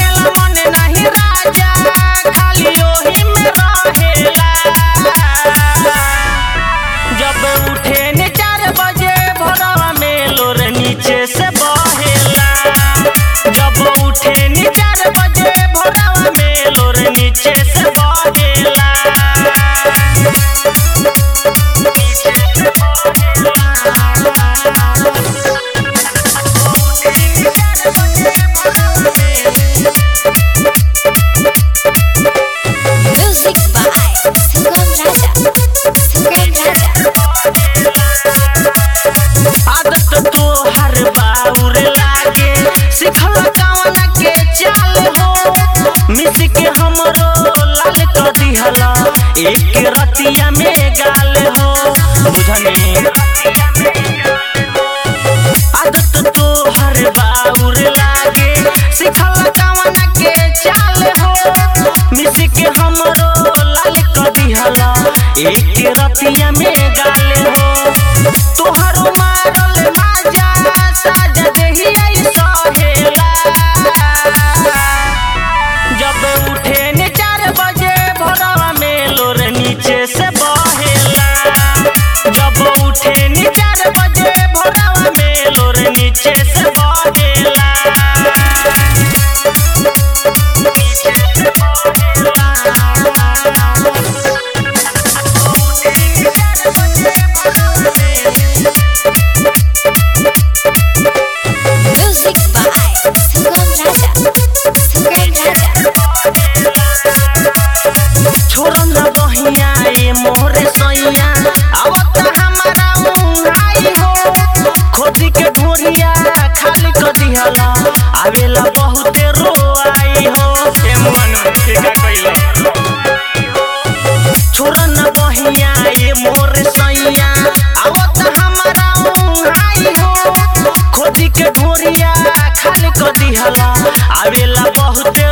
मानेला मन नहीं राजा खाली ओही में रहेला। जब उठे ने 4 बजे भोरवा में लोर नीचे से बहेला। जब उठे ने 4 बजे भोरवा में लोर नीचे से बहेला। Music by Sugam Raja। आदत तो हर बाउर लागे सिखल कवना के चाल हो। मिस के हमरो लाल क दिहला एक रतिया में गाल हो। बुझनी आदत तो हर बाउर लागे सिखल कवना के चाल हो। मिस के हमरो लाल क दिहला एक रतिया में गाल हो। तोहरो मारल माजा साजा देहिया सहेला। जब उठे ने 4 बजे भोरवा में लोर नीचे से बहेला। जब उठे ने 4 बजे भोरवा में लोर नीचे से बहेला। Music by Sugam Raja। छोरन बहिया ए मोरे सैया आवत हमारा उंगाई हो। खोजी के ढोरिया खाली क दिहला आवेला बहुते रोआई हो। ए मन ठेका कइला छोरन बहिया ए मोरे सैया आवत हमारा उंगाई हो। खोजी के ढोरिया खाली क दिहला आवेला बहुते